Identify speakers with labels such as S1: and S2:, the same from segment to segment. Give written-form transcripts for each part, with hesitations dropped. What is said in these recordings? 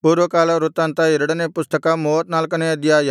S1: ಪೂರ್ವಕಾಲ ವೃತ್ತಾಂತ 2ನೇ ಪುಸ್ತಕ 34ನೇ ಅಧ್ಯಾಯ.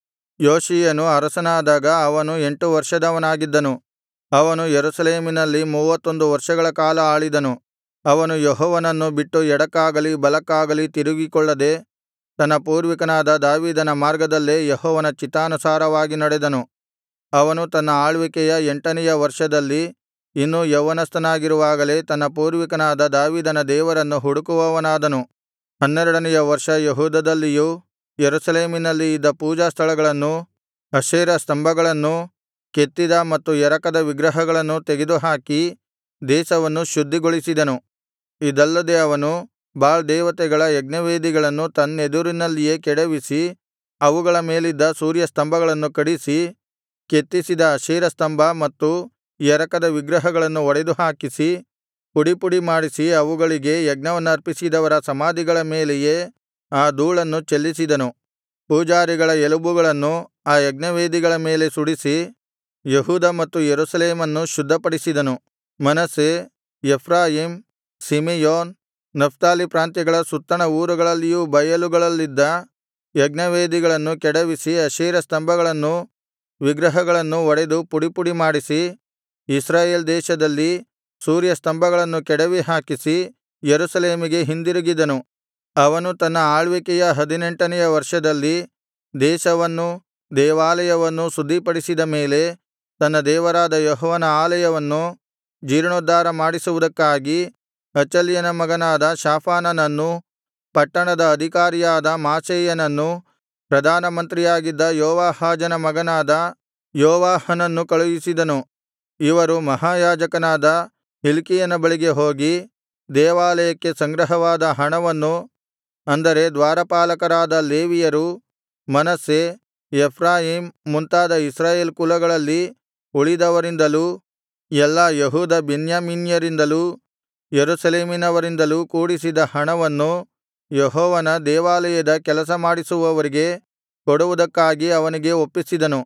S1: ಯೋಷೀಯನು ಅರಸನಾದಾಗ ಅವನು 8 ವರ್ಷದವನಾಗಿದ್ದನು. ಅವನು ಯೆರೂಸಲೇಮಿನಲ್ಲಿ 31 ವರ್ಷಗಳ ಕಾಲ ಆಳಿದನು. ಅವನು ಯೆಹೋವನನ್ನು ಬಿಟ್ಟು ಎಡಕ್ಕಾಗಲಿ ಬಲಕ್ಕಾಗಲಿ ತಿರುಗಿಕೊಳ್ಳದೆ ತನ್ನ ಪೂರ್ವಿಕನಾದ ದಾವೀದನ ಮಾರ್ಗದಲ್ಲೇ ಯೆಹೋವನ ಚಿತ್ತಾನುಸಾರವಾಗಿ ನಡೆದನು. ಅವನು ತನ್ನ ಆಳ್ವಿಕೆಯ 8ನೆಯ ವರ್ಷದಲ್ಲಿ ಇನ್ನೂ ಯೌವನಸ್ಥನಾಗಿರುವಾಗಲೇ ತನ್ನ ಪೂರ್ವಿಕನಾದ ದಾವೀದನ ದೇವರನ್ನು ಹುಡುಕುವವನಾದನು. 12ನೆಯ ವರ್ಷ ಯೆಹೂದದಲ್ಲಿಯೂ ಯೆರೂಸಲೇಮಿನಲ್ಲಿ ಇದ್ದ ಪೂಜಾಸ್ಥಳಗಳನ್ನೂ ಅಶೇರ ಸ್ತಂಭಗಳನ್ನೂ ಕೆತ್ತಿದ ಮತ್ತು ಎರಕದ ವಿಗ್ರಹಗಳನ್ನೂ ತೆಗೆದುಹಾಕಿ ದೇಶವನ್ನು ಶುದ್ಧಿಗೊಳಿಸಿದನು. ಇದಲ್ಲದೆ ಅವನು ಬಾಳ್ ದೇವತೆಗಳ ಯಜ್ಞವೇದಿಗಳನ್ನು ತನ್ನೆದುರಿನಲ್ಲಿಯೇ ಕೆಡವಿಸಿ ಅವುಗಳ ಮೇಲಿದ್ದ ಸೂರ್ಯಸ್ತಂಭಗಳನ್ನು ಕಡಿಸಿ ಕೆತ್ತಿಸಿದ ಅಶೇರ ಸ್ತಂಭ ಮತ್ತು ಎರಕದ ವಿಗ್ರಹಗಳನ್ನು ಒಡೆದುಹಾಕಿಸಿ ಪುಡಿಪುಡಿ ಮಾಡಿಸಿ ಅವುಗಳಿಗೆ ಯಜ್ಞವನ್ನರ್ಪಿಸಿದವರ ಸಮಾಧಿಗಳ ಮೇಲೆಯೇ ಆ ಧೂಳನ್ನು ಚೆಲ್ಲಿಸಿದನು. ಪೂಜಾರಿಗಳ ಎಲುಬುಗಳನ್ನು ಆ ಯಜ್ಞವೇದಿಗಳ ಮೇಲೆ ಸುಡಿಸಿ ಯೆಹೂದ ಮತ್ತು ಯೆರೂಸಲೇಮನ್ನು ಶುದ್ಧಪಡಿಸಿದನು. ಮನಸ್ಸೆ, ಎಫ್ರಾಯೀಮ್, ಸಿಮೆಯೋನ್, ನಫ್ತಾಲಿ ಪ್ರಾಂತ್ಯಗಳ ಸುತ್ತಣ ಊರುಗಳಲ್ಲಿಯೂ ಬಯಲುಗಳಲ್ಲಿದ್ದ ಯಜ್ಞವೇದಿಗಳನ್ನು ಕೆಡವಿಸಿ ಅಶೇರ ಸ್ತಂಭಗಳನ್ನೂ ವಿಗ್ರಹಗಳನ್ನೂ ಒಡೆದು ಪುಡಿಪುಡಿ ಮಾಡಿಸಿ ಇಸ್ರಾಯೇಲ್ ದೇಶದಲ್ಲಿ ಸೂರ್ಯಸ್ತಂಭಗಳನ್ನು ಕೆಡವಿ ಹಾಕಿಸಿ ಯೆರೂಸಲೇಮಿಗೆ ಹಿಂದಿರುಗಿದನು. ಅವನು ತನ್ನ ಆಳ್ವಿಕೆಯ 18ನೆಯ ವರ್ಷದಲ್ಲಿ ದೇಶವನ್ನೂ ದೇವಾಲಯವನ್ನೂ ಶುದ್ಧಿಪಡಿಸಿದ ಮೇಲೆ ತನ್ನ ದೇವರಾದ ಯೆಹೋವನ ಆಲಯವನ್ನು ಜೀರ್ಣೋದ್ಧಾರ ಮಾಡಿಸುವುದಕ್ಕಾಗಿ ಅಚಲ್ಯನ ಮಗನಾದ ಶಾಫಾನನನ್ನೂ ಪಟ್ಟಣದ ಅಧಿಕಾರಿಯಾದ ಮಾಸೇಯನನ್ನೂ ಪ್ರಧಾನಮಂತ್ರಿಯಾಗಿದ್ದ ಯೋವಾಹಾಜನ ಮಗನಾದ ಯೋವಾಹನನ್ನೂ ಕಳುಹಿಸಿದನು. ಇವರು ಮಹಾಯಾಜಕನಾದ ಹಿಲ್ಕೀಯನ ಬಳಿಗೆ ಹೋಗಿ ದೇವಾಲಯಕ್ಕೆ ಸಂಗ್ರಹವಾದ ಹಣವನ್ನು, ಅಂದರೆ ದ್ವಾರಪಾಲಕರಾದ ಲೇವಿಯರು, ಮನಸ್ಸೆ, ಎಫ್ರಾಯೀಮ್ ಮುಂತಾದ ಇಸ್ರಾಯೇಲ್ ಕುಲಗಳಲ್ಲಿ ಉಳಿದವರಿಂದಲೂ ಎಲ್ಲಾ ಯೆಹೂದ ಬೆನ್ಯಾಮೀನ್ಯರಿಂದಲೂ ಯೆರೂಸಲೇಮಿನವರಿಂದಲೂ ಕೂಡಿಸಿದ ಹಣವನ್ನು ಯೆಹೋವನ ದೇವಾಲಯದ ಕೆಲಸ ಮಾಡಿಸುವವರಿಗೆ ಕೊಡುವುದಕ್ಕಾಗಿ ಅವನಿಗೆ ಒಪ್ಪಿಸಿದನು.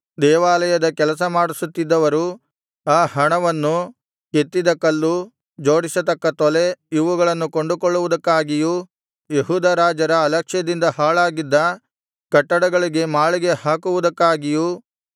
S1: ದೇವಾಲಯದ ಕೆಲಸ ಮಾಡಿಸುತ್ತಿದ್ದವರು ಆ ಹಣವನ್ನು ಕೆತ್ತಿದ ಕಲ್ಲು, ಜೋಡಿಸತಕ್ಕ ತೊಲೆ ಇವುಗಳನ್ನು ಕೊಂಡುಕೊಳ್ಳುವುದಕ್ಕಾಗಿಯೂ ಯೆಹೂದ ರಾಜರ ಅಲಕ್ಷ್ಯದಿಂದ ಹಾಳಾಗಿದ್ದ ಕಟ್ಟಡಗಳಿಗೆ ಮಾಳಿಗೆ ಹಾಕುವುದಕ್ಕಾಗಿಯೂ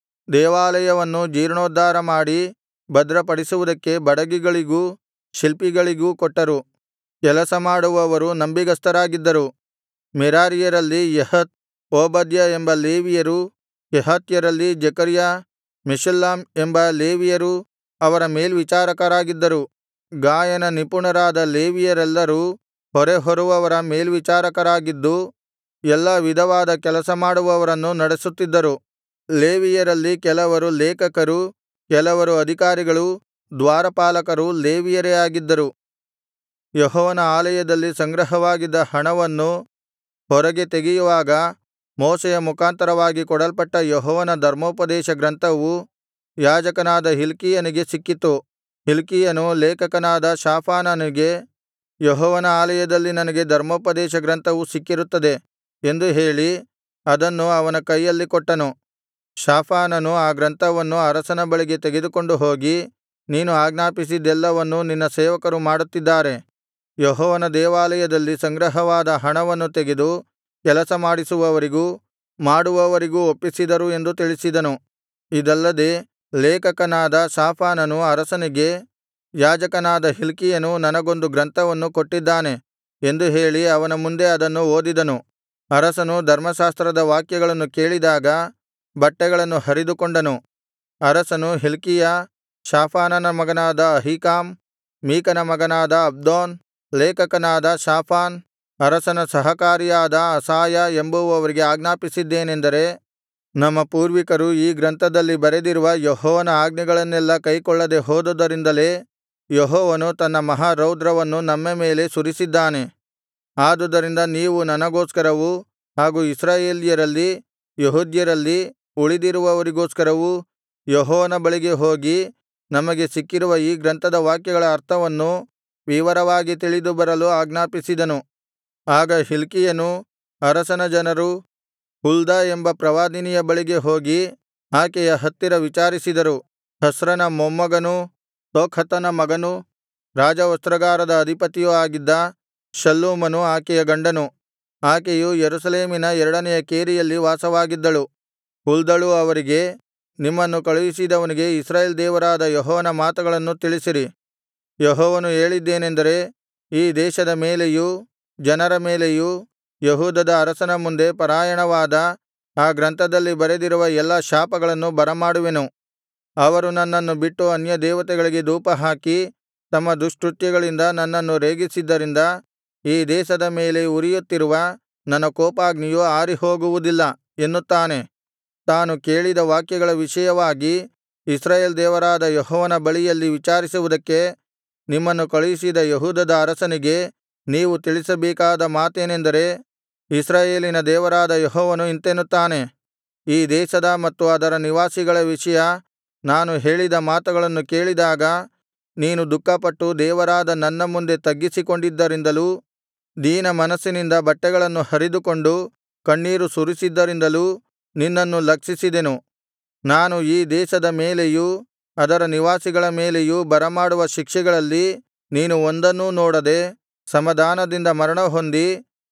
S1: ದೇವಾಲಯವನ್ನು ಜೀರ್ಣೋದ್ಧಾರ ಮಾಡಿ ಭದ್ರಪಡಿಸುವುದಕ್ಕೆ ಬಡಗಿಗಳಿಗೂ ಶಿಲ್ಪಿಗಳಿಗೂ ಕೊಟ್ಟರು. ಕೆಲಸ ಮಾಡುವವರು ನಂಬಿಗಸ್ತರಾಗಿದ್ದರು. ಮೆರಾರಿಯರಲ್ಲಿ ಯಹತ್, ಓಬದ್ಯ ಎಂಬ ಲೇವಿಯರೂ, ಕೆಹಾತ್ಯರಲ್ಲಿ ಜೆಕರ್ಯ, ಮೆಷುಲ್ಲಾಮ್ ಎಂಬ ಲೇವಿಯರೂ ಅವರ ಮೇಲ್ವಿಚಾರಕರಾಗಿದ್ದರು. ಗಾಯನ ನಿಪುಣರಾದ ಲೇವಿಯರೆಲ್ಲರೂ ಹೊರೆಹೊರುವವರ ಮೇಲ್ವಿಚಾರಕರಾಗಿದ್ದು ಎಲ್ಲಾ ವಿಧವಾದ ಕೆಲಸ ಮಾಡುವವರನ್ನು ನಡೆಸುತ್ತಿದ್ದರು. ಲೇವಿಯರಲ್ಲಿ ಕೆಲವರು ಲೇಖಕರೂ ಕೆಲವರು ಅಧಿಕಾರಿಗಳೂ ದ್ವಾರಪಾಲಕರೂ ಲೇವಿಯರೇ ಆಗಿದ್ದರು. ಯೆಹೋವನ ಆಲಯದಲ್ಲಿ ಸಂಗ್ರಹವಾಗಿದ್ದ ಹಣವನ್ನು ಹೊರಗೆ ತೆಗೆಯುವಾಗ ಮೋಶೆಯ ಮುಖಾಂತರವಾಗಿ ಕೊಡಲ್ಪಟ್ಟ ಯೆಹೋವನ ಧರ್ಮೋಪದೇಶ ಗ್ರಂಥವು ಯಾಜಕನಾದ ಹಿಲ್ಕೀಯನಿಗೆ ಸಿಕ್ಕಿತು. ಹಿಲ್ಕೀಯನು ಲೇಖಕನಾದ ಶಾಫಾನನಿಗೆ, ಯೆಹೋವನ ಆಲಯದಲ್ಲಿ ನನಗೆ ಧರ್ಮೋಪದೇಶ ಗ್ರಂಥವು ಸಿಕ್ಕಿರುತ್ತದೆ ಎಂದು ಹೇಳಿ ಅದನ್ನು ಅವನ ಕೈಯಲ್ಲಿ ಕೊಟ್ಟನು. ಶಾಫಾನನು ಆ ಗ್ರಂಥವನ್ನು ಅರಸನ ಬಳಿಗೆ ತೆಗೆದುಕೊಂಡು ಹೋಗಿ, ನೀನು ಆಜ್ಞಾಪಿಸಿದ್ದೆಲ್ಲವನ್ನೂ ನಿನ್ನ ಸೇವಕರು ಮಾಡುತ್ತಿದ್ದಾರೆ. ಯೆಹೋವನ ದೇವಾಲಯದಲ್ಲಿ ಸಂಗ್ರಹವಾದ ಹಣವನ್ನು ತೆಗೆದು ಕೆಲಸ ಮಾಡಿಸುವವರಿಗೂ ಮಾಡುವವರಿಗೂ ಒಪ್ಪಿಸಿದರು ಎಂದು ತಿಳಿಸಿದನು. ಇದಲ್ಲದೆ ಲೇಖಕನಾದ ಶಾಫಾನನು ಅರಸನಿಗೆ, ಯಾಜಕನಾದ ಹಿಲ್ಕೀಯನು ನನಗೊಂದು ಗ್ರಂಥವನ್ನು ಕೊಟ್ಟಿದ್ದಾನೆ ಎಂದು ಹೇಳಿ ಅವನ ಮುಂದೆ ಅದನ್ನು ಓದಿದನು. ಅರಸನು ಧರ್ಮಶಾಸ್ತ್ರದ ವಾಕ್ಯಗಳನ್ನು ಕೇಳಿದಾಗ ಬಟ್ಟೆಗಳನ್ನು ಹರಿದುಕೊಂಡನು. ಅರಸನು ಹಿಲ್ಕೀಯ, ಶಾಫಾನನ ಮಗನಾದ ಅಹೀಕಾಮ್, ಮೀಕನ ಮಗನಾದ ಅಬ್ದೋನ್, ಲೇಖಕನಾದ ಶಾಫಾನ್, ಅರಸನ ಸಹಕಾರಿಯಾದ ಅಸಾಯ ಎಂಬುವವರಿಗೆ ಆಜ್ಞಾಪಿಸಿದ್ದೇನೆಂದರೆ, ನಮ್ಮ ಪೂರ್ವಿಕರು ಈ ಗ್ರಂಥದಲ್ಲಿ ಬರೆದಿರುವ ಯೆಹೋವನ ಆಜ್ಞೆಗಳನ್ನೆಲ್ಲಾ ಕೈಕೊಳ್ಳದೆ ಹೋದುದರಿಂದಲೇ ಯೆಹೋವನು ತನ್ನ ಮಹಾರೌದ್ರವನ್ನು ನಮ್ಮ ಮೇಲೆ ಸುರಿಸಿದ್ದಾನೆ. ಆದುದರಿಂದ ನೀವು ನನಗೋಸ್ಕರವೂ ಹಾಗೂ ಇಸ್ರಾಯೇಲ್ಯರಲ್ಲಿ ಯೆಹೂದ್ಯರಲ್ಲಿ ಉಳಿದಿರುವವರಿಗೋಸ್ಕರವೂ ಯೆಹೋವನ ಬಳಿಗೆ ಹೋಗಿ ನಮಗೆ ಸಿಕ್ಕಿರುವ ಈ ಗ್ರಂಥದ ವಾಕ್ಯಗಳ ಅರ್ಥವನ್ನು ವಿವರವಾಗಿ ತಿಳಿದು ಬರಲು ಆಜ್ಞಾಪಿಸಿದನು. ಆಗ ಹಿಲ್ಕೀಯನೂ ಅರಸನ ಜನರೂ ಹುಲ್ದ ಎಂಬ ಪ್ರವಾದಿನಿಯ ಬಳಿಗೆ ಹೋಗಿ ಆಕೆಯ ಹತ್ತಿರ ವಿಚಾರಿಸಿದರು. ಹಸ್ರನ ಮೊಮ್ಮಗನೂ ತೋಖತನ ಮಗನೂ ರಾಜವಸ್ತ್ರಾಗಾರದ ಅಧಿಪತಿಯೂ ಆಗಿದ್ದ ಶಲ್ಲೂಮನು ಆಕೆಯ ಗಂಡನು. ಆಕೆಯು ಯೆರೂಸಲೇಮಿನ 2ನೆಯ ಕೇರಿಯಲ್ಲಿ ವಾಸವಾಗಿದ್ದಳು. ಹುಲ್ದಳು ಅವರಿಗೆ, ನಿಮ್ಮನ್ನು ಕಳುಹಿಸಿದವನಿಗೆ ಇಸ್ರಾಯೇಲ್ ದೇವರಾದ ಯೆಹೋವನ ಮಾತುಗಳನ್ನು ತಿಳಿಸಿರಿ. ಯೆಹೋವನು ಹೇಳಿದ್ದೇನೆಂದರೆ, ಈ ದೇಶದ ಮೇಲೆಯೂ ಜನರ ಮೇಲೆಯೂ ಯೆಹೂದದ ಅರಸನ ಮುಂದೆ ಪಾರಾಯಣವಾದ ಆ ಗ್ರಂಥದಲ್ಲಿ ಬರೆದಿರುವ ಎಲ್ಲಾ ಶಾಪಗಳನ್ನು ಬರಮಾಡುವೆನು. ಅವರು ನನ್ನನ್ನು ಬಿಟ್ಟು ಅನ್ಯದೇವತೆಗಳಿಗೆ ಧೂಪಹಾಕಿ ತಮ್ಮ ದುಷ್ಕೃತ್ಯಗಳಿಂದ ನನ್ನನ್ನು ರೇಗಿಸಿದ್ದರಿಂದ ಈ ದೇಶದ ಮೇಲೆ ಉರಿಯುತ್ತಿರುವ ನನ್ನ ಕೋಪಾಗ್ನಿಯು ಆರಿಹೋಗುವುದಿಲ್ಲ ಎನ್ನುತ್ತಾನೆ. ತಾನು ಕೇಳಿದ ವಾಕ್ಯಗಳ ವಿಷಯವಾಗಿ ಇಸ್ರಾಯೇಲ್ ದೇವರಾದ ಯೆಹೋವನ ಬಳಿಯಲ್ಲಿ ವಿಚಾರಿಸುವುದಕ್ಕೆ ನಿಮ್ಮನ್ನು ಕಳುಹಿಸಿದ ಯೆಹೂದದ ಅರಸನಿಗೆ ನೀವು ತಿಳಿಸಬೇಕಾದ ಮಾತೇನೆಂದರೆ, ಇಸ್ರಾಯೇಲಿನ ದೇವರಾದ ಯೆಹೋವನು ಇಂತೆನ್ನುತ್ತಾನೆ, ಈ ದೇಶದ ಮತ್ತು ಅದರ ನಿವಾಸಿಗಳ ವಿಷಯ ನಾನು ಹೇಳಿದ ಮಾತುಗಳನ್ನು ಕೇಳಿದಾಗ ನೀನು ದುಃಖಪಟ್ಟು ದೇವರಾದ ನನ್ನ ಮುಂದೆ ತಗ್ಗಿಸಿಕೊಂಡಿದ್ದರಿಂದಲೂ ದೀನ ಮನಸ್ಸಿನಿಂದ ಬಟ್ಟೆಗಳನ್ನು ಹರಿದುಕೊಂಡು ಕಣ್ಣೀರು ಸುರಿಸಿದ್ದರಿಂದಲೂ ನಿನ್ನನ್ನು ಲಕ್ಷಿಸಿದೆನು. ನಾನು ಈ ದೇಶದ ಮೇಲೆಯೂ ಅದರ ನಿವಾಸಿಗಳ ಮೇಲೆಯೂ ಬರಮಾಡುವ ಶಿಕ್ಷೆಗಳಲ್ಲಿ ನೀನು ಒಂದನ್ನೂ ನೋಡದೆ ಸಮಾಧಾನದಿಂದ ಮರಣಹೊಂದಿ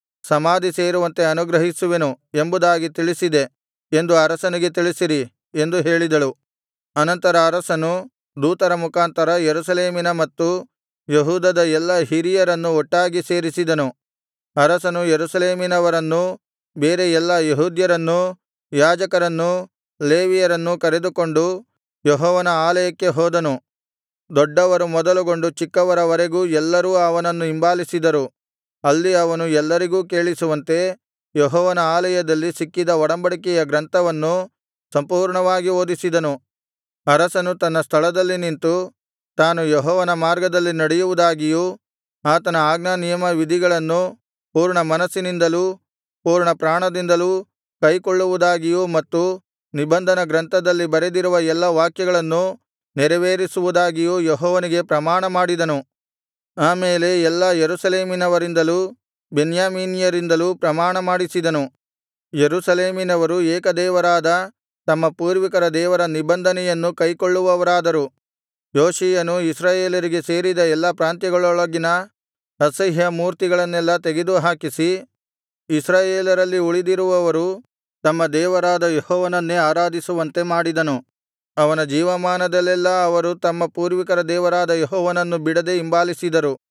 S1: ಸಮಾಧಿ ಸೇರುವಂತೆ ಅನುಗ್ರಹಿಸುವೆನು ಎಂಬುದಾಗಿ ತಿಳಿಸಿದೆ ಎಂದು ಅರಸನಿಗೆ ತಿಳಿಸಿರಿ ಎಂದು ಹೇಳಿದಳು. ಅನಂತರ ಅರಸನು ದೂತರ ಮುಖಾಂತರ ಯೆರೂಸಲೇಮಿನ ಮತ್ತು ಯೆಹೂದದ ಎಲ್ಲಾ ಹಿರಿಯರನ್ನು ಒಟ್ಟಾಗಿ ಸೇರಿಸಿದನು. ಅರಸನು ಯೆರೂಸಲೇಮಿನವರನ್ನೂ ಬೇರೆ ಎಲ್ಲಾ ಯೆಹೂದ್ಯರನ್ನೂ ಯಾಜಕರನ್ನೂ ಲೇವಿಯರನ್ನೂ ಕರೆದುಕೊಂಡು ಯೆಹೋವನ ಆಲಯಕ್ಕೆ ಹೋದನು. ದೊಡ್ಡವರು ಮೊದಲುಗೊಂಡು ಚಿಕ್ಕವರವರೆಗೂ ಎಲ್ಲರೂ ಅವನನ್ನು ಹಿಂಬಾಲಿಸಿದರು. ಅಲ್ಲಿ ಅವನು ಎಲ್ಲರಿಗೂ ಕೇಳಿಸುವಂತೆ ಯೆಹೋವನ ಆಲಯದಲ್ಲಿ ಸಿಕ್ಕಿದ ಒಡಂಬಡಿಕೆಯ ಗ್ರಂಥವನ್ನು ಸಂಪೂರ್ಣವಾಗಿ ಓದಿಸಿದನು. ಅರಸನು ತನ್ನ ಸ್ಥಳದಲ್ಲಿ ನಿಂತು ತಾನು ಯೆಹೋವನ ಮಾರ್ಗದಲ್ಲಿ ನಡೆಯುವುದಾಗಿಯೂ ಆತನ ಆಜ್ಞಾನಿಯಮವಿಧಿಗಳನ್ನು ಪೂರ್ಣ ಮನಸ್ಸಿನಿಂದಲೂ ಪೂರ್ಣ ಪ್ರಾಣದಿಂದಲೂ ಕೈಕೊಳ್ಳುವುದಾಗಿಯೂ ಮತ್ತು ನಿಬಂಧನ ಗ್ರಂಥದಲ್ಲಿ ಬರೆದಿರುವ ಎಲ್ಲಾ ವಾಕ್ಯಗಳನ್ನು ನೆರವೇರಿಸುವುದಾಗಿಯೂ ಯೆಹೋವನಿಗೆ ಪ್ರಮಾಣ ಮಾಡಿದನು. ಆಮೇಲೆ ಎಲ್ಲಾ ಯೆರೂಸಲೇಮಿನವರಿಂದಲೂ ಬೆನ್ಯಾಮೀನ್ಯರಿಂದಲೂ ಪ್ರಮಾಣ ಮಾಡಿಸಿದನು. ಯೆರೂಸಲೇಮಿನವರು ಏಕದೇವರಾದ ತಮ್ಮ ಪೂರ್ವಿಕರ ದೇವರ ನಿಬಂಧನೆಯನ್ನು ಕೈಕೊಳ್ಳುವವರಾದರು. ಯೋಷೀಯನು ಇಸ್ರಾಯೇಲರಿಗೆ ಸೇರಿದ ಎಲ್ಲಾ ಪ್ರಾಂತ್ಯಗಳೊಳಗಿನ ಅಸಹ್ಯ ಮೂರ್ತಿಗಳನ್ನೆಲ್ಲಾ ತೆಗೆದುಹಾಕಿಸಿ ಇಸ್ರಾಯೇಲರಲ್ಲಿ ಉಳಿದಿರುವವರು ತಮ್ಮ ದೇವರಾದ ಯೆಹೋವನನ್ನೇ ಆರಾಧಿಸುವಂತೆ ಮಾಡಿದನು. ಅವನ ಜೀವಮಾನದಲ್ಲೆಲ್ಲಾ ಅವರು ತಮ್ಮ ಪೂರ್ವಿಕರ ದೇವರಾದ ಯೆಹೋವನನ್ನು ಬಿಡದೆ ಹಿಂಬಾಲಿಸಿದರು.